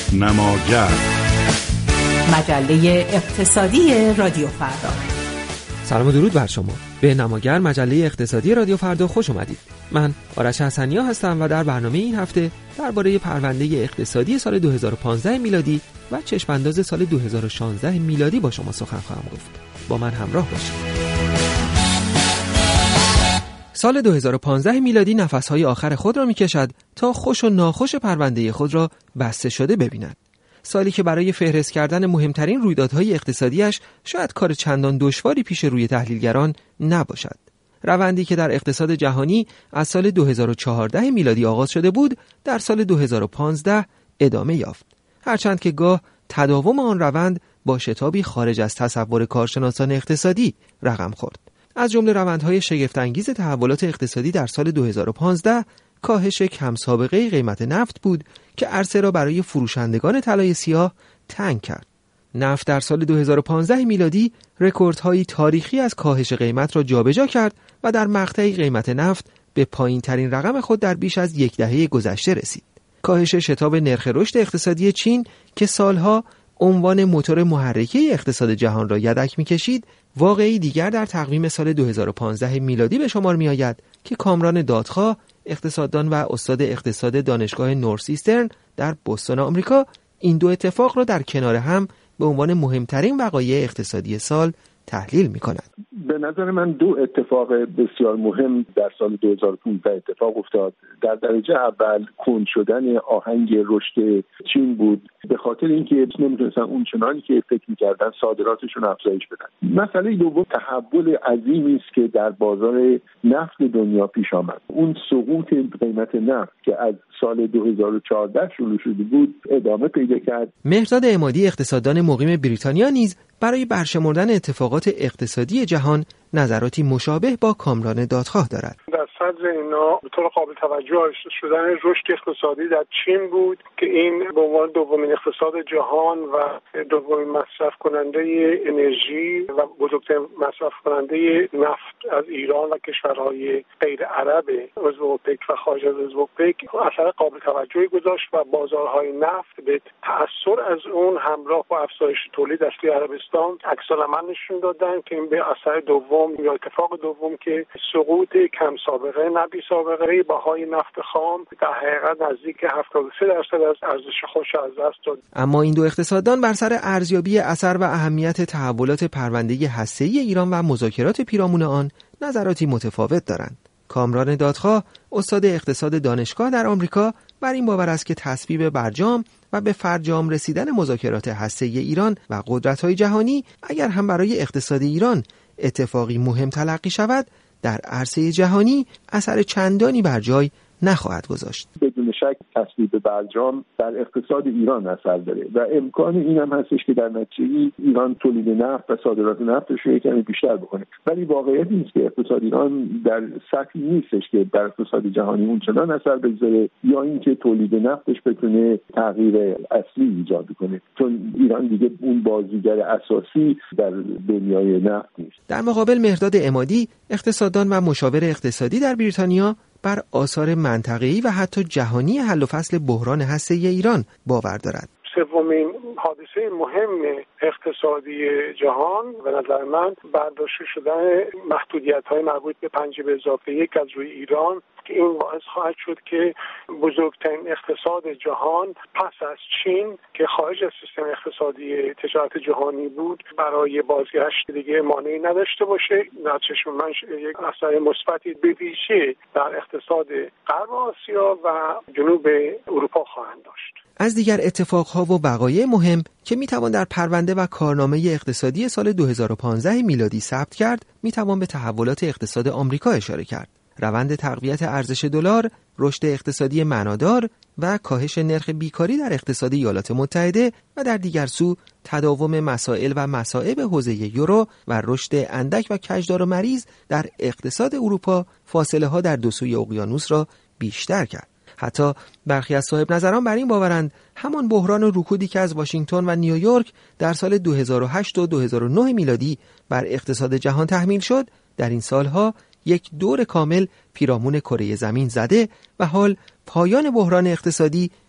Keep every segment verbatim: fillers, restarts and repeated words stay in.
نماگر، مجله اقتصادی رادیو فردا. سلام و درود بر شما. به نماگر، مجله اقتصادی رادیو فردا خوش اومدید. من آرش حسنیا هستم و در برنامه این هفته درباره پرونده اقتصادی سال دو هزار و پانزده میلادی و چشم‌انداز سال دو هزار و شانزده میلادی با شما سخن خواهم گفت. با من همراه باشید. سال دو هزار و پانزده میلادی نفس‌های آخر خود را می‌کشد تا خوش و ناخوش پرونده خود را بسته شده ببیند. سالی که برای فهرست کردن مهمترین رویدادهای اقتصادیش شاید کار چندان دشواری پیش روی تحلیلگران نباشد. روندی که در اقتصاد جهانی از سال دو هزار و چهارده میلادی آغاز شده بود، در سال دو هزار و پانزده ادامه یافت. هرچند که گاه تداوم آن روند با شتابی خارج از تصور کارشناسان اقتصادی رقم خورد. از جمله روندهای شگفت‌انگیز تحولات اقتصادی در سال دو هزار و پانزده کاهش کم سابقه قیمت نفت بود که عرصه را برای فروشندگان طلای سیاه تنگ کرد. نفت در سال دو هزار و پانزده میلادی رکوردهای تاریخی از کاهش قیمت را جابجا کرد و در مقطعی قیمت نفت به پایین‌ترین رقم خود در بیش از یک دهه گذشته رسید. کاهش شتاب نرخ رشد اقتصادی چین که سالها عنوان موتور محرکه اقتصاد جهان را یدک می‌کشید، واقعی دیگر در تقویم سال دو هزار و پانزده میلادی به شمار می‌آید که کامران دادخواه، اقتصاددان و استاد اقتصاد دانشگاه نورث‌ایسترن در بوستون آمریکا، این دو اتفاق را در کنار هم به عنوان مهمترین وقایع اقتصادی سال تحلیل می‌کند. به نظر من دو اتفاق بسیار مهم در سال دو هزار و پانزده اتفاق افتاد. در درجه اول کند شدن آهنگ رشد چین بود، به خاطر اینکه نمیتونستن اون چنانی که فکر می‌کردن صادراتشون افزایش بدن. مسئله دوم تحول عظیمی است که در بازار نفت دنیا پیش آمد. اون سقوط قیمت نفت که از سال دو هزار و چهارده شروع شده بود ادامه پیدا کرد. مهرداد عمادی، اقتصاددان مقیم بریتانیا، نیز برای برشمردن اتفاقات اقتصادی جهان نظراتی مشابه با کامران دادخواه دارد. در صدر اینا به طور قابل توجه شدن رشد اقتصادی در چین بود که این به عنوان دومین اقتصاد جهان و دومین مصرف کننده انرژی و بزرگترین مصرف کننده نفت از ایران و کشورهای غیر عرب عضو اوپک و خارج از عضو اوپک اثر قابل توجهی گذاشت و بازارهای نفت به تأثیر از اون همراه با افزایش تولید از سوی عربستان عکس‌العمل نشون دادن که این به اثر دوم یا اتفاق دوم که سقوط کم سابقه نه بی سابقه بهای نفت خام در حقیقت نزدیک هفتاد و سه درصد از ارزش خودش از دست داد. اما این دو اقتصاددان بر سر ارزیابی اثر و اهمیت تحولات پرونده هسته‌ای ایران و مذاکرات پیرامون آن نظراتی متفاوت دارند. کامران دادخواه، استاد اقتصاد دانشگاه در آمریکا، بر این باور است که تصویب برجام و به فرجام رسیدن مذاکرات هسته‌ای ایران و قدرت‌های جهانی اگر هم برای اقتصاد ایران اتفاقی مهم تلقی شود، در عرصه جهانی اثر چندانی بر جای نخواهد گذاشت. بدون شک تصویب برجام در اقتصاد ایران اثر داره و امکان این هم هستش که در نتیجه ایران تولید نفت و صادرات نفتش رو کمی بیشتر بکنه. ولی واقعیت این است که اقتصاد ایران در سطحی نیستش که در اقتصاد جهانی اونچنان اثر بگذاره یا اینکه تولید نفتش بتونه تغییر اصلی ایجاد کنه، چون ایران دیگه اون بازیگر اساسی در دنیای نفت نیست. در مقابل مهرداد عمادی، اقتصاددان و مشاور اقتصادی در بریتانیا، بر آثار منطقه‌ای و حتی جهانی حل و فصل بحران هسته‌ای ایران باور دارد. سومین حادثه مهم اقتصادی جهان به نظر من برداشته شدن محدودیت‌های مربوط به پنج به اضافه یک از روی ایران که این باعث خواهد شد که بزرگترین اقتصاد جهان پس از چین که خارج از سیستم اقتصادی تجارت جهانی بود برای بازگشت دیگه مانعی نداشته باشه. در چشم من یک اثر مثبتی به ویژه در اقتصاد غرب آسیا و جنوب اروپا خواهند داشت. از دیگر اتفاقها و وقایع مهم که میتوان در پرونده و کارنامه اقتصادی سال دو هزار و پانزده میلادی ثبت کرد، میتوان به تحولات اقتصاد آمریکا اشاره کرد. روند تقویت ارزش دلار، رشد اقتصادی معنادار و کاهش نرخ بیکاری در اقتصاد ایالات متحده و در دیگر سو تداوم مسائل و مصائب حوزه یورو و رشد اندک و کجدار و مریض در اقتصاد اروپا فاصله ها در دو سوی اقیانوس را بیشتر کرد. حتی برخی از صاحب نظران بر این باورند همان بحران و رکودی که از واشنگتن و نیویورک در سال دو هزار و هشت و دو هزار و نه میلادی بر اقتصاد جهان تحمیل شد، در این سالها یک دور کامل پیرامون کره زمین زده و حال پایان بحران اقتصادی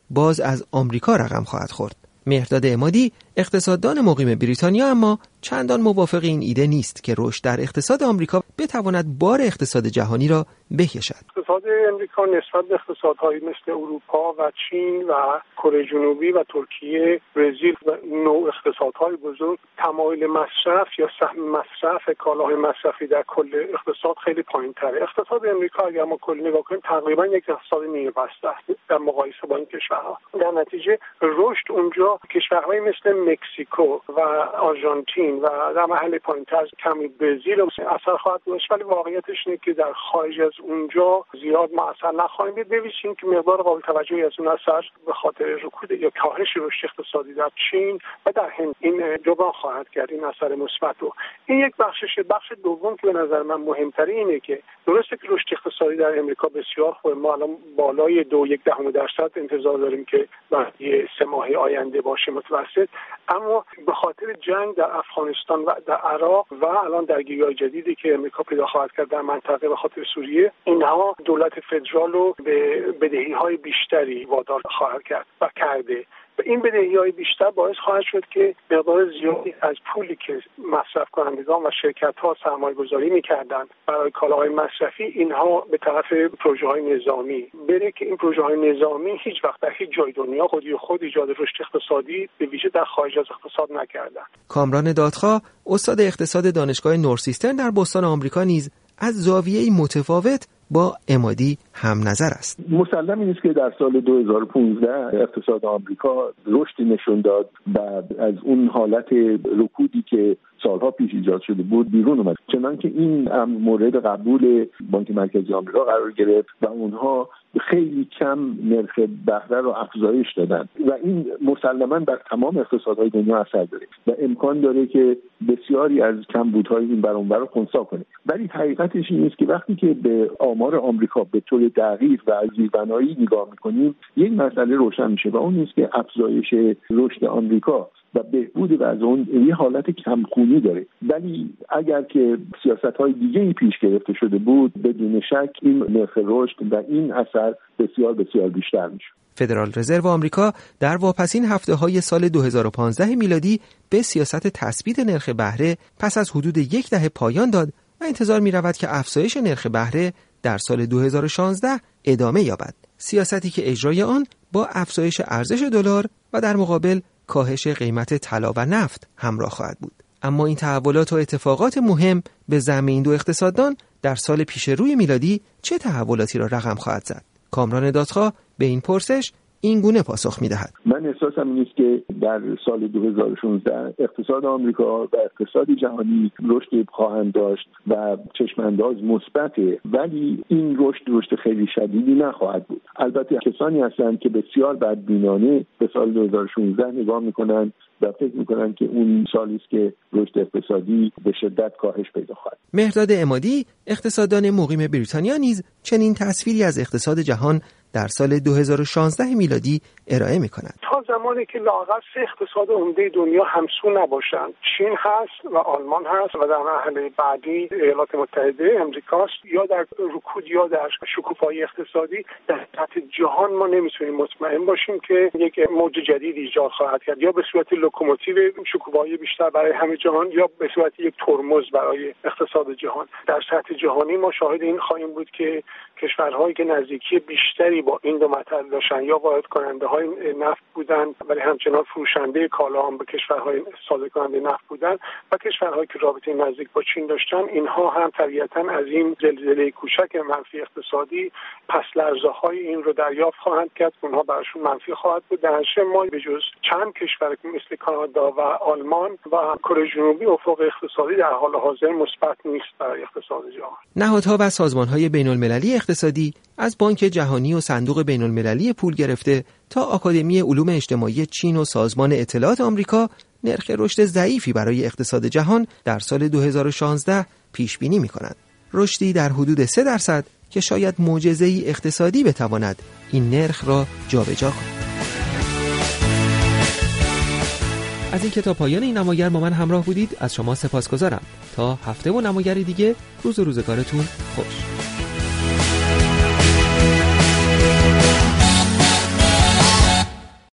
باز از آمریکا رقم خواهد خورد. مهرداد عمادی اقتصاددان مقیم بریتانیا اما چندان موافق این ایده نیست که رشد در اقتصاد آمریکا بتواند بار اقتصاد جهانی را بکشد. اقتصاد آمریکا نسبت به اقتصادهای مثل اروپا و چین و کره جنوبی و ترکیه، برزیل و نوع اقتصادهای بزرگ تمایل مصرف یا سهم مصرف کالاهای مصرفی در کل اقتصاد خیلی پایین‌تره. اقتصاد آمریکا اگر ما کلی نگاه کنیم تقریبا یک اقتصاد نیمه بسته است در مقایسه با این کشورها. در نتیجه رشد اونجا کشورهای مثل مکزیکو و آرژانتین و در محل پایین‌تر کمی برزیل اثر خواهد داشت، ولی واقعیتش اینه که در خارج از اونجا زیاد ما اثر نخواهیم دید. ببینیم که مقدار قابل توجهی از اون اثر به خاطر رکود یا کاهش رشد اقتصادی در چین و در هند این جبران خواهد کرد این اثر مثبت رو. این یک بخششه. بخش دوم که به نظر من مهمتره اینه که درسته که رشد اقتصادی در امریکا بسیار خوبه، ما الان بالای دو یک دهم درصد انتظار داریم که بعد سه ماه آینده باشه متوسط، اما به خاطر جنگ در افغانستان و در عراق و الان درگیری‌های جدیدی که امریکا پیدا خواهد کرد در منطقه به خاطر سوریه، اینها دولت فدرال رو به بدهی‌های بیشتری وادار خواهد کرد و کرده و این بدهی‌های بیشتر باعث خواهد شد که مقدار زیادی از پولی که مصرف کنندگان و شرکت‌ها سرمایه‌گذاری می‌کردند برای کالاهای مصرفی اینها به طرف پروژه‌های نظامی بره که این پروژه‌های نظامی هیچ وقت در هیچ جای دنیا خودی خود ایجاد رشد اقتصادی به ویژه در خارج از اقتصاد نکردند. کامران دادخواه استاد اقتصاد دانشگاه نورسیسترن در بوستون آمریکا نیز از زاویه‌ای متفاوت با عمادی هم نظر است. مسلم این است که در سال دو هزار و پانزده اقتصاد آمریکا رشدی نشون داد و از اون حالت رکودی که سالها پیش ایجاد شده بود بیرون اومد، چنانکه این مورد قبول بانک مرکزی آمریکا قرار گرفت و اونها خیلی کم نرخ بهره رو افزایش دادن و این مسلماً بر تمام اقتصادهای دنیا اثر داره و امکان داره که بسیاری از کمبودهای این بر اون بر رو خنثی کنه. ولی حقیقتش این است که وقتی که به آمار آمریکا به طور دقیق و زیربنایی نگاه می‌کنیم یک مسئله روشن میشه و اون است که افزایش رشد آمریکا و بهبود وضع اون یه حالت کمخونی داره، ولی اگر که سیاست‌های دیگه‌ای پیش گرفته شده بود بدون شک این نرخ رشد و این اثر بسیار بسیار بیشتر میشه. فدرال رزرو آمریکا در واپسین هفته‌های سال دو هزار و پانزده میلادی به سیاست تثبیت نرخ بهره پس از حدود یک دهه پایان داد و انتظار می‌رود که افزایش نرخ بهره در سال دو هزار و شانزده ادامه یابد. سیاستی که اجرای آن با افزایش ارزش دلار و در مقابل کاهش قیمت طلا و نفت همراه خواهد بود. اما این تحولات و اتفاقات مهم به زعم این دو اقتصاددان در سال پیش روی میلادی چه تحولاتی را رقم خواهد زد؟ کامران دادخواه به این پرسش این گونه پاسخ می‌دهد. من احساسم این است که در سال دو هزار و شانزده اقتصاد آمریکا و اقتصاد جهانی رشد خواهند داشت و چشمانداز مثبته، ولی این رشد رشد خیلی شدیدی نخواهد بود. البته کسانی هستند که بسیار بدبینانه به سال دو هزار و شانزده نگاه می‌کنند و فکر می‌کنند که اون سالی است که رشد اقتصادی به شدت کاهش پیدا خواهد. مهرداد عمادی اقتصاددان مقیم بریتانیا نیز چنین تصویری از اقتصاد جهان در سال دو هزار و شانزده میلادی ارائه می‌کند. تا زمانی که لااقل سه اقتصاد عمده دنیا همسو نباشند، چین هست و آلمان هست و در مرحله بعدی ایالات متحده امریکاست، یا در رکود یا در شکوفایی اقتصادی در سطح جهان ما نمیتونیم مطمئن باشیم که یک موج جدید ایجاد خواهد کرد، یا به صورت لوکوموتیو شکوفایی بیشتر برای همه جهان یا به صورت یک ترمز برای اقتصاد جهان. در سطح جهانی ما شاهد این خواهیم بود که کشورهایی که نزدیکی بیشتری با این دو مطلب داشتن یا وارد کننده های نفت بودن ولی همچنان فروشنده کالا هم به کشورهای صادر کننده نفت بودن و کشورهایی که رابطه نزدیک با چین داشتن، اینها هم طبیعتاً از این زلزله کوچک منفی اقتصادی پس لرزه های این رو دریافت خواهند کرد، اونها براشون منفی خواهد بود. در نتیجه ما به جز چند کشور مثل کانادا و آلمان و کره جنوبی افق اقتصادی در حال حاضر مثبت نیست برای اقتصاد جهان. نهادها و سازمان‌های بین‌المللی اقتصادی از بانک جهانی و صندوق بین‌المللی پول گرفته تا آکادمی علوم اجتماعی چین و سازمان اطلاعات آمریکا نرخ رشد ضعیفی برای اقتصاد جهان در سال دو هزار و شانزده پیش بینی می‌کنند. رشدی در حدود سه درصد که شاید معجزه‌ای اقتصادی بتواند این نرخ را جابجا کند. از اینکه تا پایان این نماگر با من همراه بودید از شما سپاسگزارم. تا هفته و نماگری دیگه روز و روزگارتون خوش.